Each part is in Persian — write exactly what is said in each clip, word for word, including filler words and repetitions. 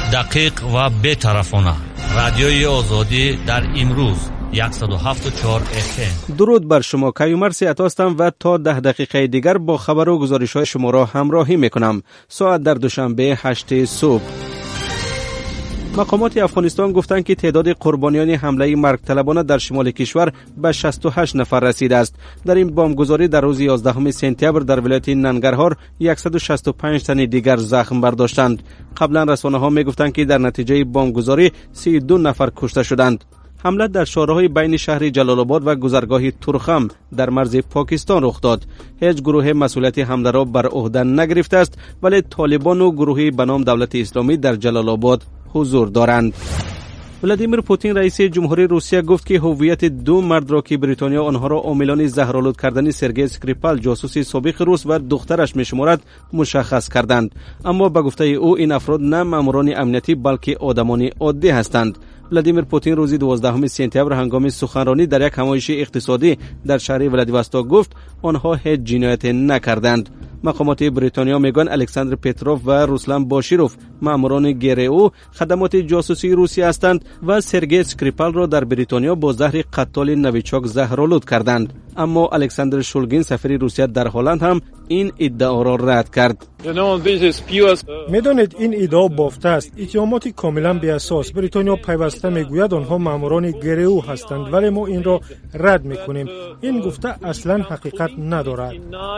دقیق و بی‌طرفانه. رادیوی آزادی در امروز صد و هفت و چهار اف ام. درود بر شما. کیومرث عطا هستم و تا ده دقیقه دیگر با خبر و گزارش های شما را همراهی میکنم. ساعت در دوشنبه هشت صبح. مقامات افغانستان گفتند که تعداد قربانیان حمله مرگ طلبانه در شمال کشور به شصت و هشت نفر رسیده است. در این بمبگذاری در روز یازدهم سپتامبر در ولایت ننگرهار صد و شصت و پنج تن دیگر زخم برداشتند. قبلا رسانه‌ها میگفتند که در نتیجه بمبگذاری سی و دو نفر کشته شدند. حمله در شهرهای بین شهر جلال آباد و گذرگاه تورخم در مرز پاکستان رخ داد. هیچ گروه مسئولیت حمله را بر عهده نگرفته است، ولی طالبان و گروهی به نام دولت اسلامی در جلال آباد حضور دارند. ولادیمیر پوتین رئیس جمهوری روسیه گفت که هویت دو مرد را که بریتانیا آنها را عاملان زهرآلود کردن سرگئی اسکریپال جاسوس سابق روس و دخترش میشمارد مشخص کردند، اما به گفته او این افراد نه ماموران امنیتی بلکه آدمان عادی هستند. ولادیمیر پوتین روز دوازدهم سپتامبر هنگام سخنرانی در یک همایش اقتصادی در شهر ولادیواستوک گفت آنها هیچ جنایت نکردند. مقامات بریتانیا میگن الکساندر پتروف و روسلان باشیروف ماموران گرئو خدمات جاسوسی روسیه هستند و سرگئی اسکریپال را در بریتانیا با زهر قتال نویچاک زهرآلود کردند، اما الکساندر شولگین سفیر روسیه در هلند هم این ادعا را رد کرد. میدانید این ادعا بافته است، اتهامات کاملا بی اساس. بریتانیا پیوسته میگوید آنها ماموران گرئو هستند، ولی ما این را رد میکنیم. این گفته اصلا حقیقت ندارد.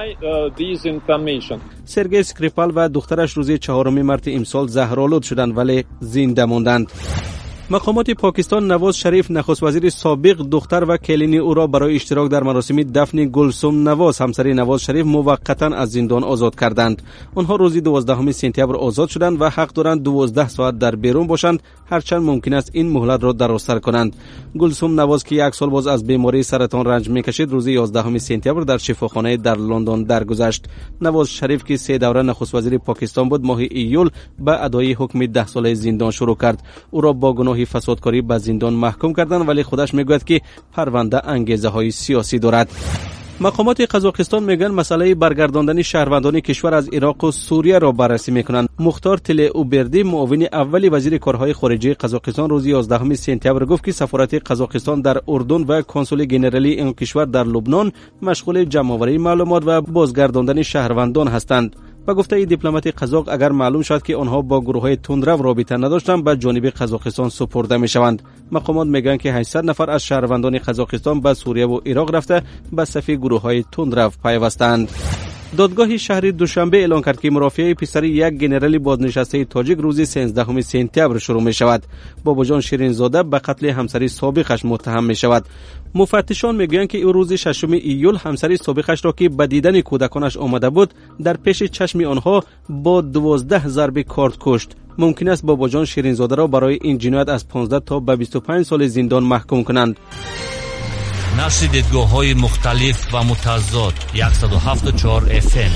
سرگئی اسکریپال و دخترش روز چهارم مارس امسال زهرآلود شدند ولی زنده ماندند. مقامات پاکستان نواز شریف نخست وزیر سابق دختر و کلینی او را برای اشتراک در مراسم دفن گلسوم نواز همسر نواز شریف موقتا از زندان آزاد کردند. آنها روز دوازدهم سپتامبر آزاد شدند و حق دارند دوازده ساعت در بیرون باشند، هرچند ممکن است این مهلت را درازتر کنند. گلسوم نواز که یک سال باز از بیماری سرطان رنج میکشید روز یازدهم سپتامبر در شفاخانه در لندن درگذشت. نواز شریف که سه دوره نخست وزیر پاکستان بود ماه ایول به ادای حکم ده ساله زندان شروع کرد. او را با گناه فسادکاری به زندان محکوم کردند، ولی خودش میگوید که پرونده انگیزه های سیاسی دارد. مقامات قزاقستان میگن مسئله برگرداندن شهروندان کشور از عراق و سوریه را بررسی میکنند. مختار تل اوبردی معاون اولی وزیر کارهای خارجه قزاقستان روز یازدهم سپتامبر گفت که سفارت قزاقستان در اردن و کنسول ژنرالی این کشور در لبنان مشغول جمع‌آوری معلومات و بازگرداندن شهروندان هستند. با گفته دیپلمات قزاق اگر معلوم شد که آنها با گروه‌های تندرو رابطه نداشتند به جانب قزاقستان سپرده میشوند. مقامات میگن که هشتصد نفر از شهروندان قزاقستان به سوریه و عراق رفته به صف گروه‌های تندرو پیوستند. دادگاه شهر دوشنبه اعلام کرد که مرافعه پسر یک ژنرال بازنشسته تاجیک روز سیزدهم سپتامبر شروع می شود. باباجان شیرینزاده به قتل همسر سابقش متهم می شود. مفتشان میگویند که او روز ششم ایول همسر سابقش را که به دیدن کودکانش آمده بود در پیش چشم آنها با دوازده ضرب کارد کشت. ممکن است باباجان شیرینزاده را برای این جنایت از پانزده تا به بیست و پنج سال زندان محکوم کنند. نشر دیدگاه‌های مختلف و متضاد صد و هفت و چهار اف ام.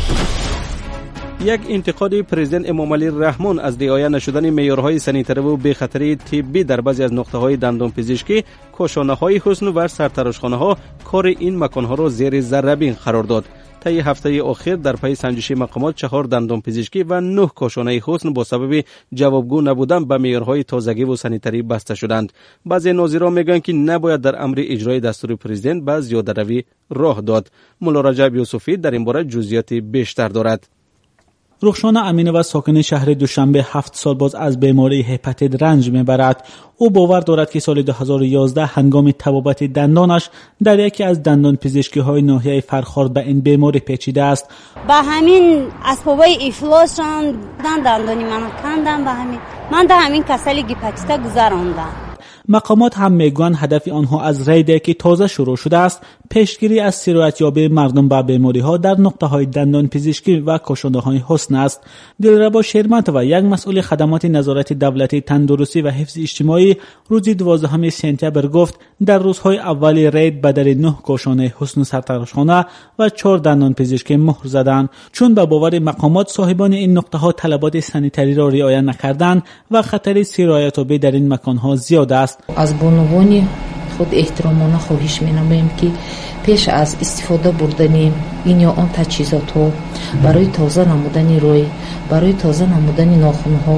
یک انتقاد پرزیدنت امام علی رحمان از رعایت نشدن معیارهای سنیتری و بی‌خطری طبی در بعضی از نقطه‌های دندانپزشکی، کاشانه‌های حسن و سرتراشخانه‌ها کار این مکان‌ها را زیر ذره‌بین قرار داد. طی هفته اخیر در پی سنجش مقامات چهار دندانپزشکی و نه کاشانه حسن با سبب جوابگو نبودن به معیارهای تازگی و سنیتری بسته شدند. بعضی ناظران میگن که نباید در امر اجرای دستور پرزیدنت به زیاده‌روی راه داد. مولا رجب یوسفی در این باره جزئیات بیشتر دارد. رخشان امینه و ساکن شهر دوشنبه هفت سال باز از بیماری هپاتیت رنج میبرد. او باور دارد که سال دو هزار و یازده هنگام طبابت دندانش در یکی از دندان پزشکی های ناحیه فرخار به این بیماری پیچیده است. با همین اسبابای افلاس شدن دندانی منو کندن، به همین من در همین کسل هپاتیت گذراندم. مقامات هم میگویند هدف آنها از ریده که تازه شروع شده است پیشگیری از سرایت یابی مردم به بیماری ها در نقطه های دندان پزشکی و کاشانه های حسن است. دلربا شیرمت و یک مسئول خدمات نظارت دولتی تندرستی و حفظ اجتماعی روز دوازدهم سپتامبر گفت در روزهای اول رید بدل نه کاشانه حسن سرتراشخانه و چهار دندان پزشکی مهر زدند، چون به باور مقامات صاحبان این نقطه ها طلبات سنیتری را رعایت نکردند و خطر سرایت یابی در این مکان ها زیاد است. از بانوان خود احترامانه خواهش می‌نماییم که پیش از استفاده بردن این یا آن تجهیزات ها برای تازه نمودن روی، برای تازه نمودن ناخن ها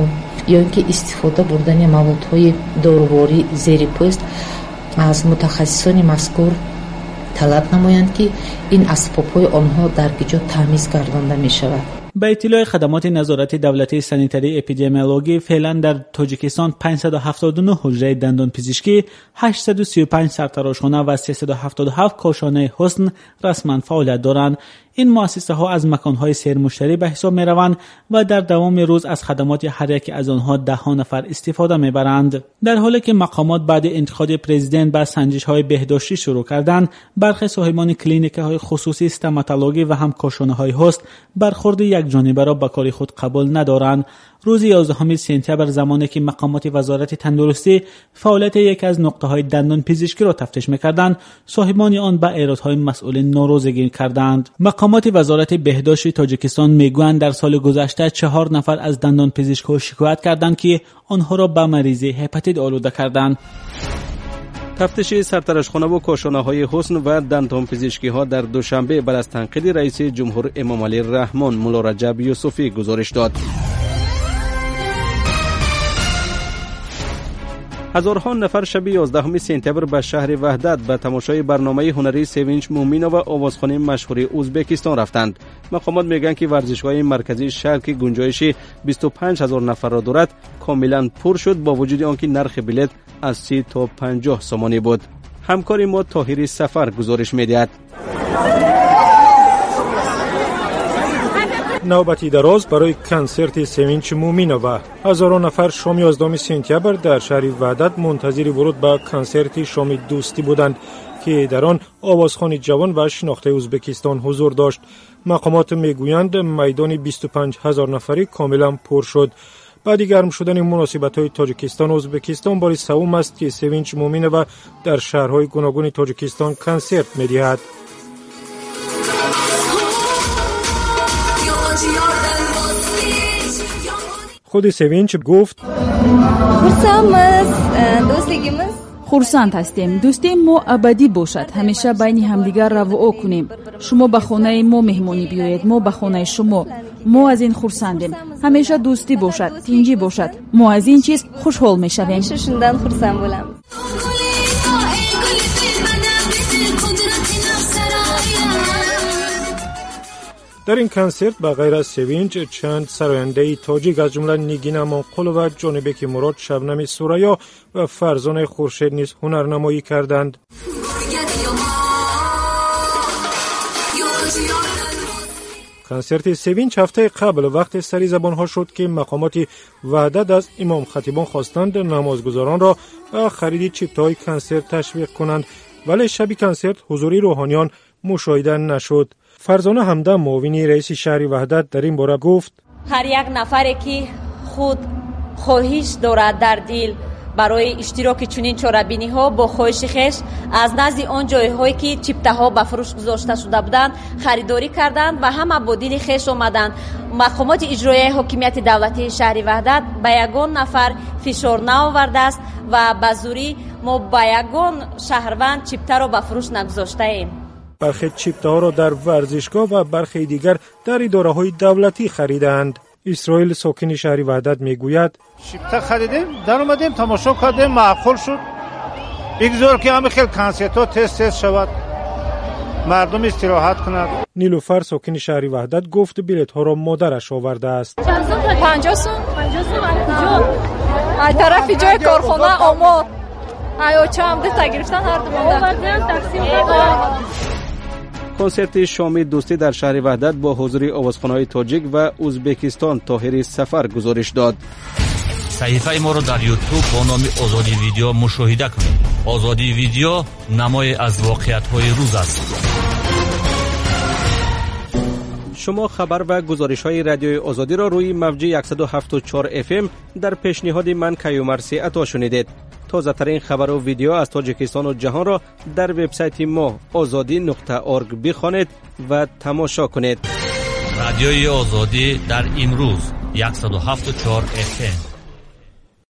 ё ин ки истифода бурдани маводҳои доруворӣ зери пост аз мутахассисони мазкур талаб намоянд ки ин асбобҳои онҳо дар гиҷо таъмиз гардонда мешавад. به اطلاع خدمات نظارت دولتی سانیتری اپیدمیولوژی فعلا در تاجیکستان پانصد و هفتاد و نه حجره دندان پزشکی، هشتصد و سی و پنج سرتراشخانه و سیصد و هفتاد و هفت کاشانه حسن رسما فعالیت دارند. این مؤسسه ها از مکانهای سیرمشتری به حساب می روند و در دوام روز از خدمات هر یک از آنها ده ها نفر استفاده می برند. در حالی که مقامات بعد انتخاب پرزیدنت با سنجش های بهداشتی شروع کردند، برخی صاحبان کلینیک های خصوصی استماتولوژی و هم کاشانه های حسن برخورد یک جانبه را به کار خود قبول ندارند. روز یازدهم سپتامبر زمانی که مقامات وزارت تندرستی فعالیت یک از نقطه های دندان پزشکی را تفتیش می‌کردند، صاحبان آن به ایرادهای مسئولین ناراضگی کردند. مقامات وزارت بهداشت تاجیکستان میگویند در سال گذشته چهار نفر از دندان پزشک‌ها شکایت کردند که آنها را به مریضی هپاتیت آلوده کردند. تفتیش سرتراشخانه و کاشانه های حسن و دندان پزشکی ها در دوشنبه بعد از تنقید رئیس جمهور امام علی رحمان مولا رجب یوسفی گزارش داد. هزارها نفر شب یازدهم سپتامبر به شهر وحدت به تماشای برنامه هنری سوینچ مومینا و آوازخوانی مشهور ازبکستان رفتند. مقامات میگن که ورزشگاه مرکزی شهر که گنجایش بیست و پنج هزار نفر را دارد کاملا پر شد، با وجود آنکه نرخ بلیط از سی تا پنجاه سومانی بود. همکار ما طاهر سفر گزارش میدهد. نوبتی دراز برای کنسرت سوینچ مومینا و هزاران نفر شام یازدهم سپتامبر در شهر وحدت منتظر ورود به کنسرت شام دوستی بودند که در آن آوازخوان جوان و شناخته ازبکستان حضور داشت. مقامات میگویند میدان بیست و پنج هزار نفری کاملا پر شد. بعد گرم شدن مناسبت‌های تاجیکستان و ازبکستان بار سوم است که سوینچ مومینا و در شهرهای گوناگون تاجیکستان کنسرت می‌دهد. خود سوینچ گفت خورسند هستیم. دوستی ما ابدی باشد. همیشه بین همدیگر رفاق کنیم. شما به خانه ما مهمانی بیایید، ما به خانه شما. ما از این خورسندیم. همیشه دوستی باشد، تینجی باشد. ما از این چیز خوشحال میشویم. شوندن خورسند بولم. در این کنسرت به غیر از سوینچ چند سراینده تاجیک از جمله نیگین امانقل و جانبک مراد، شبنم سوریا و فرزانه خورشید نیز هنرنمایی کردند. کنسرت سوینچ هفته قبل وقت سری زبانها شد که مقامات وحدت از امام خطیبان خواستند نمازگزاران را به خرید چیپت‌های کنسرت تشویق کنند، ولی شب کنسرت حضوری روحانیان مشاهده نشد. فرزانه همدم معاون رئیس شهر وحدت در این باره گفت هر یک نفری که خود خواهش دارد در دل برای اشتراک چنین چاره‌بینی ها با خواهش خویش از نزد آن جایهایی که چیپته ها به فروش گذاشته شده بودند خریداری کردند و همه با دل خویش آمدند. مقامات اجرایی حاکمیت دولتی شهر وحدت به یگان نفر فشار نآورده است و به زوری ما به یگان شهروند چیپته را به فروش نگذاشته ایم. برخی چیپته ها را در ورزشگاه و برخی دیگر در اداره های دولتی خریدند. اسرائیل ساکن شهر وحدت میگوید چیپته خریدیم، در اومدیم تماشا کردیم، معقول شد. بگذار که همه خیلی کنسرت ها تست تست شود، مردم استراحت کند. نیلوفر ساکن شهر وحدت گفت بلیط ها را مادرش آورده است. پنجاه سوم پنجاه سوم از طرف جای کارخانه آمار آیا چه هم ده گرفتن هر دو مادر. کنسرت شام دوستی در شهر وحدت با حضور آوازخوان‌های تاجیک و ازبکستان. طاهر سفر گزارش داد. صحیفه ما رو در یوتیوب با نام آزادی ویدیو مشاهده کنید. آزادی ویدیو نمای از واقعیت‌های روز است. شما خبر و گزارش‌های رادیوی آزادی را روی موج صد و هفت و چهار اف ام در پیشنهاد من کیومرثی عطا شنیدید. تازه ترین خبر و ویدیو از تاجیکستان و جهان را در وبسایت ما آزادی نقطه اورگ بخوانید و تماشا کنید. رادیوی آزادی در امروز صد و هفت و چهار اف ام.